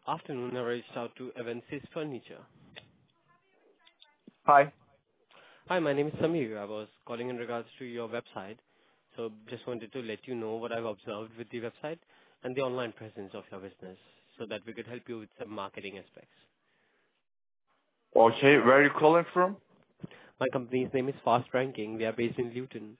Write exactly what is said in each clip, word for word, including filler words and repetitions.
Afternoon, I reached out to Avansis Furniture. Hi. Hi, my name is Samir. I was calling in regards to your website. So just wanted to let you know what I've observed with the website and the online presence of your business so that we could help you with some marketing aspects. Okay, where are you calling from? My company's name is Fast Ranking. We are based in Luton.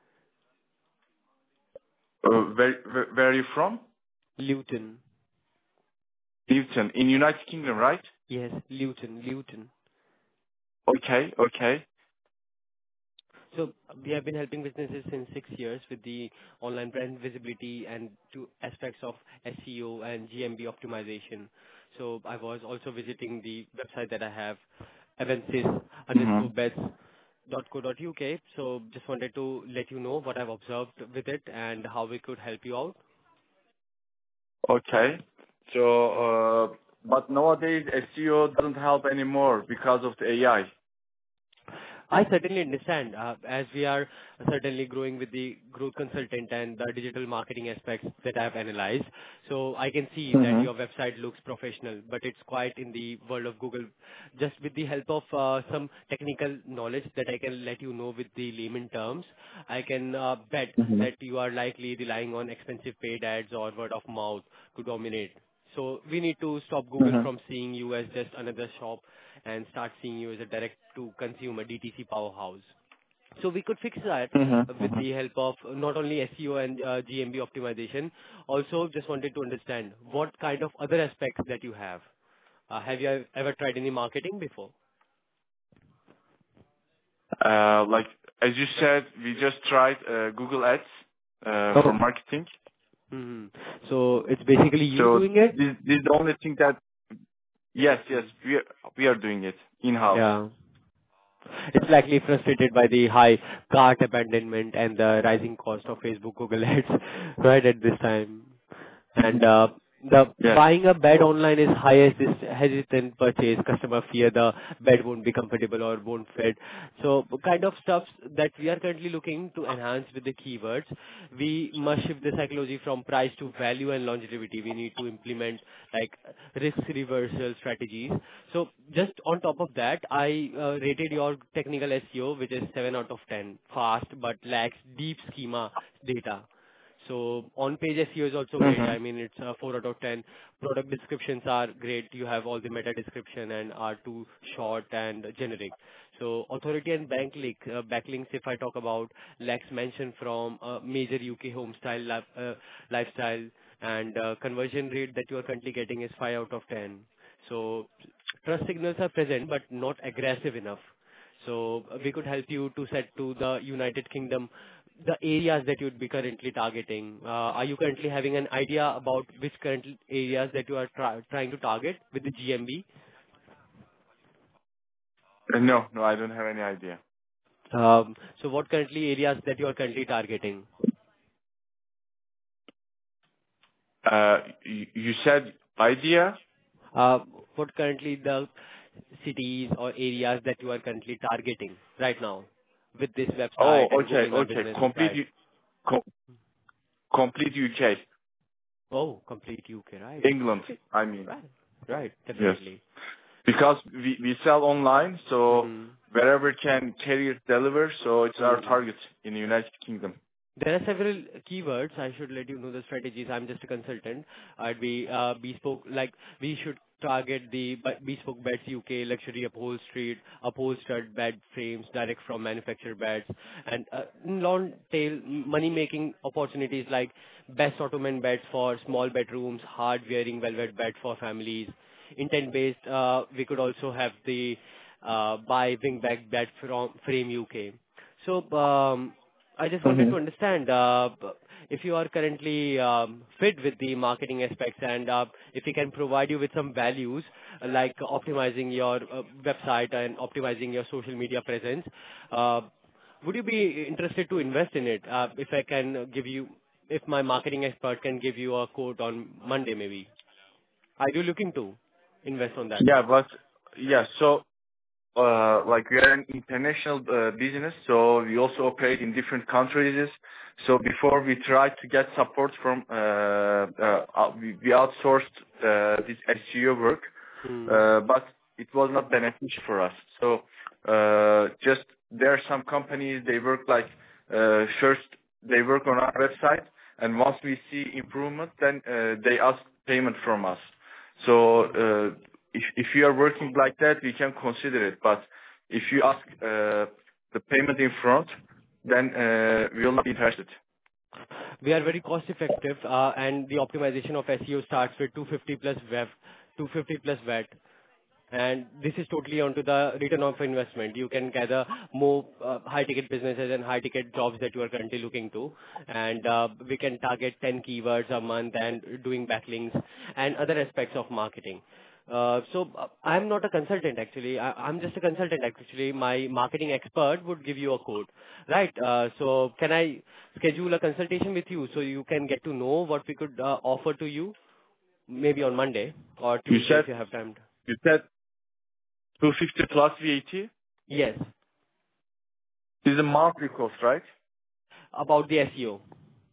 Uh, where, where where are you from? Luton. Newton, in United Kingdom, right? Yes, Luton, Luton. Okay, okay. So we have been helping businesses since six years with the online brand visibility and two aspects of S E O and G M B optimization. So I was also visiting the website that I have, evensis hmm underscore beds dot co dot uk. So just wanted to let you know what I've observed with it and how we could help you out. Okay. So, uh, but nowadays S E O doesn't help anymore because of the A I. I certainly understand, uh, as we are certainly growing with the growth consultant and the digital marketing aspects that I've analyzed. So I can see that hmm your website looks professional, but it's quite in the world of Google. Just with the help of uh, some technical knowledge that I can let you know with the layman terms, I can uh, bet hmm that you are likely relying on expensive paid ads or word of mouth to dominate. So we need to stop Google hmm from seeing you as just another shop and start seeing you as a direct-to-consumer D T C powerhouse. So we could fix that hmm uh, with hmm the help of not only S E O and uh, G M B optimization. Also, just wanted to understand what kind of other aspects that you have. Uh, Have you ever tried any marketing before? Uh, like, as you said, we just tried uh, Google Ads uh, for Oh. marketing. hmm So it's basically you So doing it? this, this is the only thing that, yes, yes, Hmm. we are, we are doing it in-house. Yeah. It's likely frustrated by the high cart abandonment and the rising cost of Facebook, Google Ads right at this time. And uh, the Yes. buying a bed online is highest is hesitant purchase. Customer fear the bed won't be comfortable or won't fit. So kind of stuff that we are currently looking to enhance with the keywords. We must shift the psychology from price to value and longevity. We need to implement like risk reversal strategies. So just on top of that, I uh, rated your technical S E O, which is seven out of ten, fast but lacks deep schema data. So on-page S E O is also great. hmm I mean, it's a four out of ten. Product descriptions are great. You have all the meta description and are too short and generic. So authority and backlink, uh, backlinks, if I talk about, lacks mention from a major U K home style lif- uh, lifestyle, and uh, conversion rate that you are currently getting is five out of ten. So trust signals are present, but not aggressive enough. So uh, we could help you to set to the United Kingdom the areas that you'd be currently targeting. Uh, Are you currently having an idea about which current areas that you are try- trying to target with the G M B? Uh, no, no, I don't have any idea. Um, So what currently areas that you are currently targeting? Uh, you, you said idea? Uh, What currently the cities or areas that you are currently targeting right now with this Oh, website and okay, Google My okay. Business Complete, site? U- com- complete U K, Oh, complete U K, right. England. I mean, Right. Right. yes. Definitely. Because we, we sell online, so hmm wherever can carrier deliver, so it's our Hmm. target in the United Kingdom. There are several keywords. I should let you know the strategies. I'm just a consultant. I'd be uh, bespoke, like we should target the b- bespoke beds U K, luxury upholstered, upholstered bed frames direct from manufactured beds, and uh, long tail money making opportunities like best ottoman beds for small bedrooms, hard wearing velvet bed for families. Intent based, uh, we could also have the uh, buy wingback bed from frame U K. So um, I just wanted hmm to understand uh, b- if you are currently um, fit with the marketing aspects and uh, if we can provide you with some values uh, like optimizing your uh, website and optimizing your social media presence. Uh, Would you be interested to invest in it? Uh, If I can uh, give you, if my marketing expert can give you a quote on Monday, maybe. Are you looking to invest on that? Yeah, but, yeah, so, uh, like we are an international uh, business, so we also operate in different countries. So before we tried to get support from, uh, uh, uh, we, we outsourced uh, this S E O work, Hmm. uh, but it was not beneficial for us. So uh, just there are some companies, they work like uh, first they work on our website, and once we see improvement, then uh, they ask payment from us. So uh, if if you are working like that, we can consider it. But if you ask uh, the payment in front, then uh, we will not be interested. We are very cost effective, uh, and the optimization of S E O starts with two hundred fifty plus V A T, two hundred fifty plus V A T. And this is totally onto the return of investment. You can gather more uh, high-ticket businesses and high-ticket jobs that you are currently looking to, and uh, we can target ten keywords a month and doing backlinks and other aspects of marketing. Uh, so uh, I'm not a consultant actually. I, I'm just a consultant actually. My marketing expert would give you a code, right? Uh, so can I schedule a consultation with you so you can get to know what we could uh, offer to you, maybe on Monday or You Tuesday said if you have time? you said two hundred fifty plus V A T. Yes. This is a monthly cost, right? About the S E O.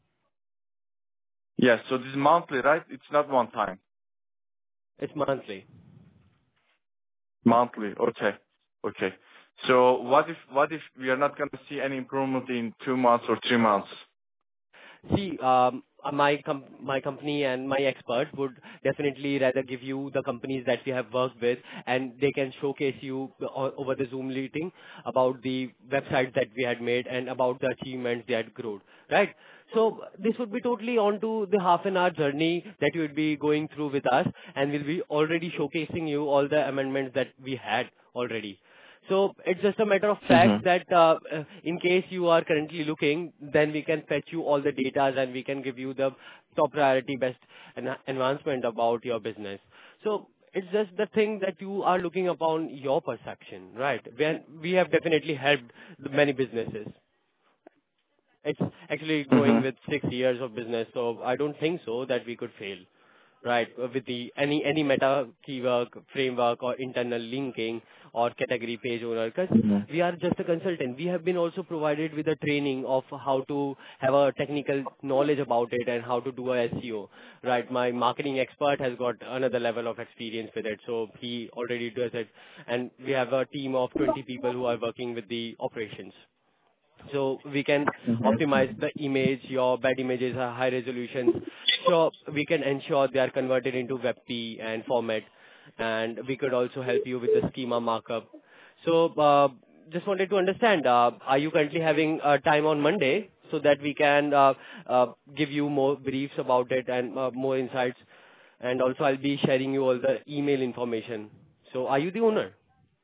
Yes. So this is monthly, right? It's not one time. It's monthly. Monthly. Okay. Okay. So what if what if we are not going to see any improvement in two months or three months? See, um, uh, my com- my company and my expert would definitely rather give you the companies that we have worked with, and they can showcase you o- over the Zoom meeting about the websites that we had made and about the achievements they had grown, right? So this would be totally onto the half an hour journey that you would be going through with us, and we'll be already showcasing you all the amendments that we had already. So it's just a matter of hmm fact that uh, uh, in case you are currently looking, then we can fetch you all the data and we can give you the top priority best en- advancement about your business. So it's just the thing that you are looking upon your perception, right? When we have definitely helped the many businesses. It's actually hmm going with six years of business, so I don't think so that we could fail, right? Uh, With the any any meta keyword framework or internal linking or category page owner, because hmm we are just a consultant. We have been also provided with a training of how to have a technical knowledge about it and how to do a S E O, right? My marketing expert has got another level of experience with it, so he already does it. And we have a team of twenty people who are working with the operations. So we can optimize the image, your bad images are high resolutions. So we can ensure they are converted into WebP and format. And we could also help you with the schema markup. So uh, just wanted to understand, uh, are you currently having uh, time on Monday so that we can uh, uh, give you more briefs about it and uh, more insights? And also I'll be sharing you all the email information. So are you the owner?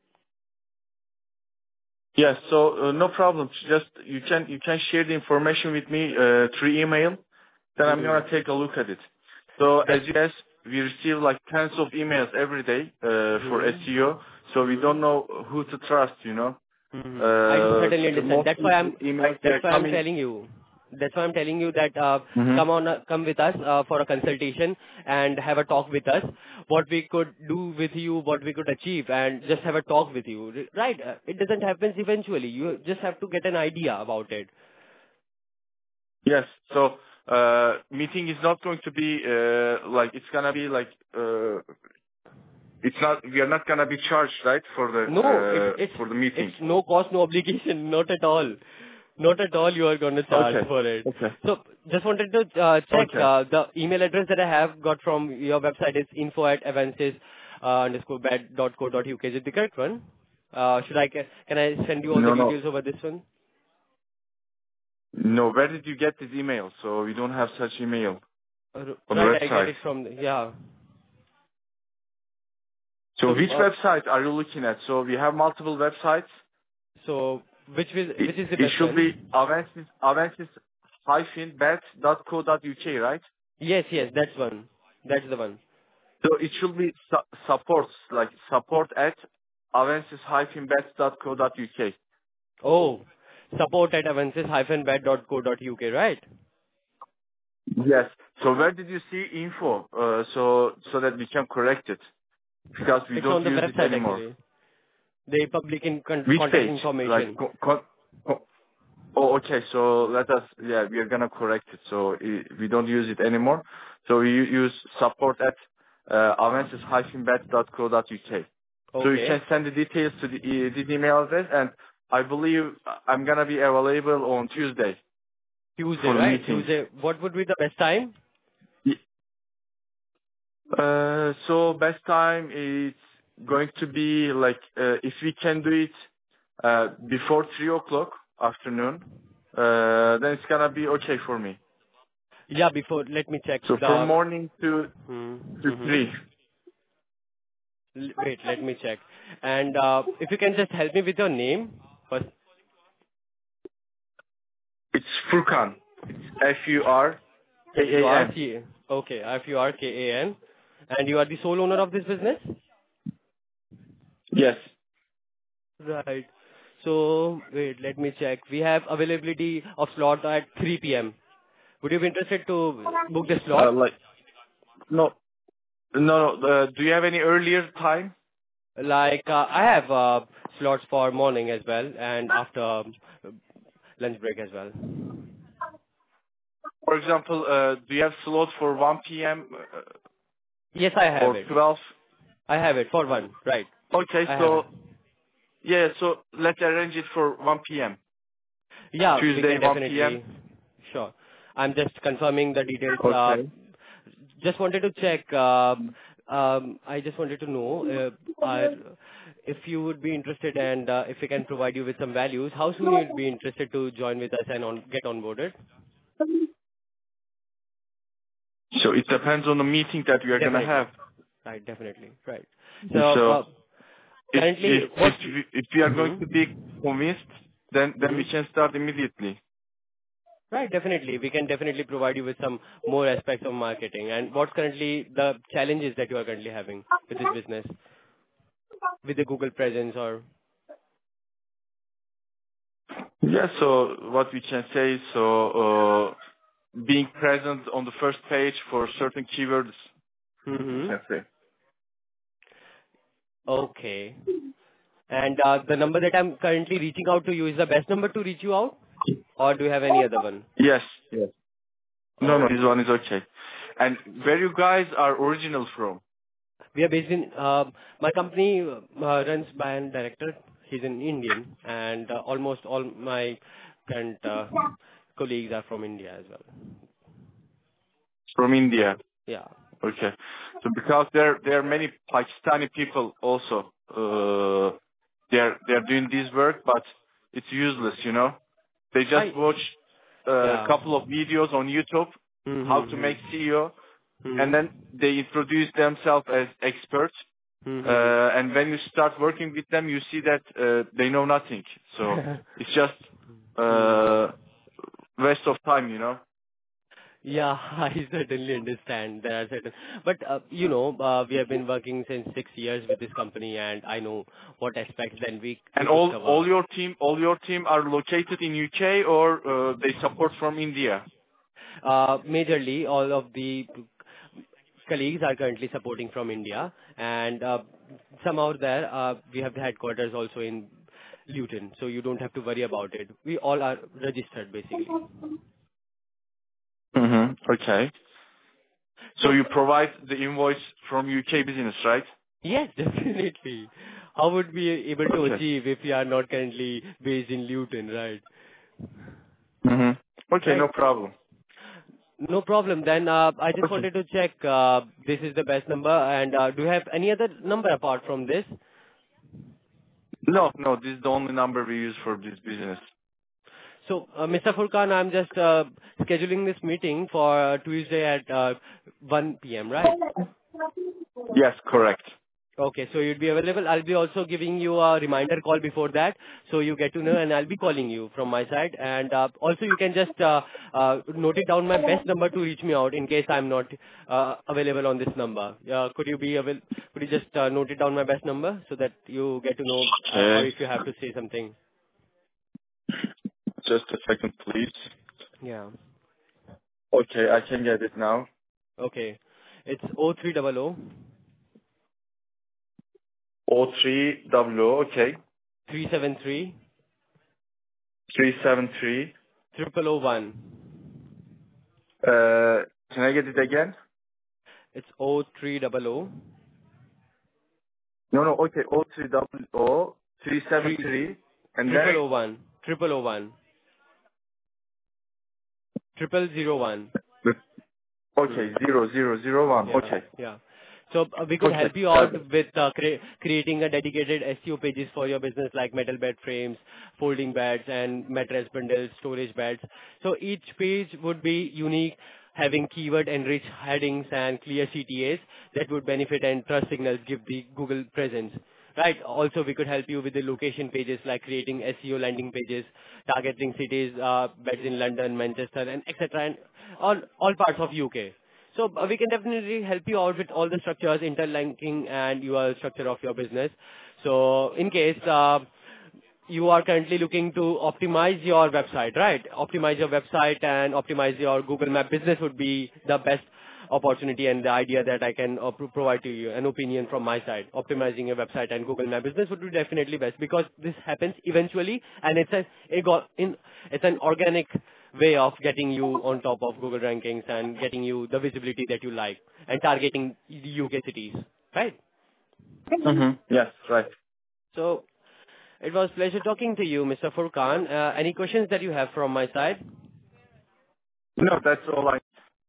Yes. So uh, no problem. Just you can you can share the information with me uh, through email. Then I'm Hmm. gonna take a look at it. So as That. you guys, we receive like tens of emails every day uh, for Hmm. S E O. So we Hmm. don't know who to trust. You know. Mhm. I Uh, certainly so understand. That's mostly why the I'm emails they that's are why I'm coming. telling you. That's why I'm telling you that uh, hmm come on, uh, come with us uh, for a consultation and have a talk with us. What we could do with you, what we could achieve, and just have a talk with you. R- Right? Uh, It doesn't happen eventually. You just have to get an idea about it. Yes. So uh, meeting is not going to be uh, like it's gonna be like uh, it's not. We are not gonna be charged, right, for the No, it's uh, it's for the it's meeting. no cost, no obligation, not at all. Not at all you are going to charge Okay. for it. Okay. So just wanted to uh, check Okay. uh, the email address that I have got from your website is info at avances uh, underscore bad dot co dot uk. Is it the correct one? Uh, should I ca- can I send you all the No, no, details over this one? no. Where did you get this email? So we don't have such email Uh, on the right, I get website. it from the, yeah. So So which uh, website are you looking at? So we have multiple websites. so which is It, which is the it best should be one? avances avances hyphen bet dot co dot uk, right? Yes, yes, that's one. That's the one. So it should be su- support, like support at avances hyphen bet dot co dot uk. Oh, support at avances dash bad dot co dot uk, right? Yes. So where did you see info? Uh, so so that we can correct it because we It's don't on the use it website anymore. actually. The public in con- Which contact page? Like, information. co- co- co- oh, okay. So let us, yeah, we are gonna correct it. So i- we don't use it anymore. So we u- use support at uh, avensis dash bet dot co dot uk. So you Okay. can send the details to the, e- this email address, and I believe I'm gonna be available on Tuesday Tuesday, for the right? meeting. Tuesday. What would be the best time? Y- Uh, so best time is going to be like uh, if we can do it uh, before three o'clock afternoon, uh, then it's gonna be okay for me. Yeah, before, let me check So from the... morning to Hmm. to Mm-hmm. three, L- Wait, let me check. And uh, if you can just help me with your name first. it's Furkan. It's F U R K F U A R N. C. Okay, F U R K A N. And you are the sole owner of this business? Yes. Right. So, wait, let me check. We have availability of slot at three p m. Would you be interested to book the Uh, slot? like no, no. no uh, do you have any earlier time? Like, uh, I have uh, slots for morning as well and after um, lunch break as well. For example, uh, do you have slot for one p m uh, Yes, I have or it. twelve? I have it for one. Right. Okay, I have it. so yeah, so let's arrange it for one p m. Yeah, we Tuesday, can one p m. definitely. Sure. I'm just confirming the details. Uh, Okay. Just wanted to check, um, um, I just wanted to know uh, are- if you would be interested and uh, if we can provide you with some values, how soon you'd be interested to join with us and on get onboarded? So it depends on the meeting that we are gonna have. Definitely. Right. Definitely. Right. So, So uh, if if currently, if what... we, if we are going Mm-hmm. to be convinced, then then Mm-hmm. we can start immediately. Right, definitely. We can definitely provide you with some more aspects of marketing. And what's currently the challenges that you are currently having with this business, with the Google presence or... Yeah. So what we can say is so uh, being present on the first page for certain keywords. We Mm-hmm. can say. Okay. And uh, the number that I'm currently reaching out to you is the best number to reach you out, or do you have any other one? Yes. Yes. No, no, this Okay. one is okay. And where you guys are original from? We are based in, uh, my company uh, runs by an director. He's an Indian, and uh, almost all my current uh, colleagues are from India as well. From India. Yeah. Okay. So because there there are many Pakistani people also. Uh, they're they're doing this work, but it's useless, you know. They just I, watch a yeah. couple of videos on YouTube how to Mm-hmm. make C E O, and then Mm-hmm. they introduce themselves as experts. Uh, Mm-hmm. and when you start working with them, you see that uh, they know nothing. So it's just Hmm. uh, waste of time, you know. Yeah, I certainly understand. There are certain, but uh, you know, uh, we have been working since six years with this company, and I know what aspects then we we And could all cover. all your team all your team are located in U K or uh, they support from India? Uh, majorly, all of the colleagues are currently supporting from India, and uh, somehow there uh, we have the headquarters also in Luton, so you don't have to worry about it. We all are registered basically. hmm Okay. So So you provide the invoice from U K business, right? yes, definitely. How would we be able to Okay. achieve if we are not currently based in Luton, right? hmm Okay, no Right. problem. No problem. Then, uh, I just Okay. wanted to check, uh, this is the best number, and, uh, do you have any other number apart from this? No, no, this is the only number we use for this business. So, uh, Mister Furkan, I'm just uh, scheduling this meeting for uh, Tuesday at uh, one p m, right? Yes, correct. Okay, so you'd be available. I'll be also giving you a reminder call before that, so you get to know, and I'll be calling you from my side. And uh, also, you can just uh, uh, note it down my best number to reach me out in case I'm not uh, available on this number. Uh, could you be avail- Could you just uh, note it down my best number so that you get to know, uh, or Okay. if you have to say something. Just a second, please. Yeah. Okay, I can get it now. Okay. It's O three double O O three W O, okay. three seven three, three seven three. triple oh one. Uh, can I get it again? It's O three double O. No, no, okay. O three W O three seven Three three. And triple then, O one. Triple O one. Triple zero one. okay, Hmm. zero zero zero one. Yeah, Okay. yeah. So uh, we could Okay. help you out with uh, cre- creating a dedicated S E O pages for your business like metal bed frames, folding beds and mattress bundles, storage beds. So each page would be unique, having keyword enriched headings and clear C T As that would benefit and trust signals give the Google presence. Right. Also, we could help you with the location pages like creating S E O landing pages, targeting cities, uh, beds in London, Manchester, and et cetera, and all all parts of U K. So uh, we can definitely help you out with all the structures, interlinking and U R L structure of your business. So in case uh, you are currently looking to optimize your website, right? Optimize your website and optimize your Google Map business would be the best opportunity and the idea that I can uh, pro- provide to you an opinion from my side. Optimizing your website and Google Map business would be definitely best because this happens eventually and it's a, it got in, it's an organic way of getting you on top of Google rankings and getting you the visibility that you like and targeting the U K cities, right? Mm-hmm. Yes, right. So it was pleasure talking to you, Mister Furkan. Uh, any questions that you have from my side? No, that's all I.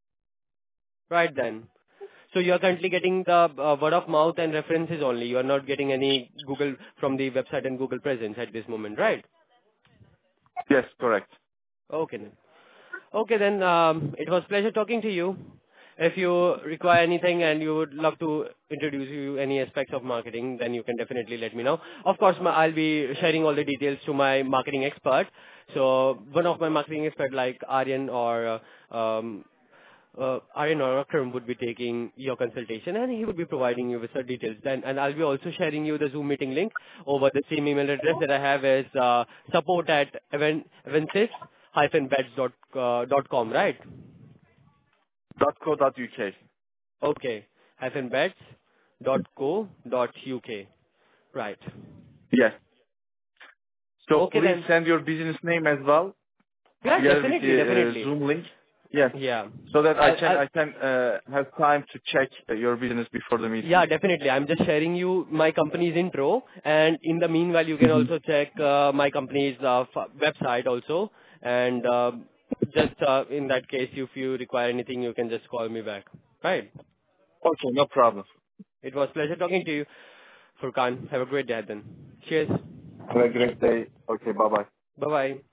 Right then. So you are currently getting the uh, word of mouth and references only. You are not getting any Google from the website and Google presence at this moment, right? Yes, correct. Okay then. Okay then, um, it was pleasure talking to you. If you require anything and you would love to introduce you any aspects of marketing, then you can definitely let me know. Of course, my, I'll be sharing all the details to my marketing expert. So one of my marketing expert like Aryan or uh, um, uh, Aryan or Akram would be taking your consultation and he would be providing you with the details. Then, and I'll be also sharing you the Zoom meeting link over the same email address that I have is uh, support at event, eventsys beds dot com, right? Dot co dot uk. Okay. Hyphen beds dot co dot uk. Right. Yes. So Okay please then. send your business name as well, Yeah, together with definitely, the uh, definitely. Zoom link. Yes. Yeah. So that I I'll, can I'll, I can uh, have time to check uh, your business before the meeting. yeah, definitely. I'm just sharing you my company's intro, and in the meanwhile, you can Mm-hmm. also check uh, my company's uh, f- website also. And uh, just uh, in that case, if you require anything, you can just call me back. Right. Okay, no problem. It was pleasure talking to you, Furkan. Have a great day then. Cheers. Have a great day. Okay, bye bye. Bye bye.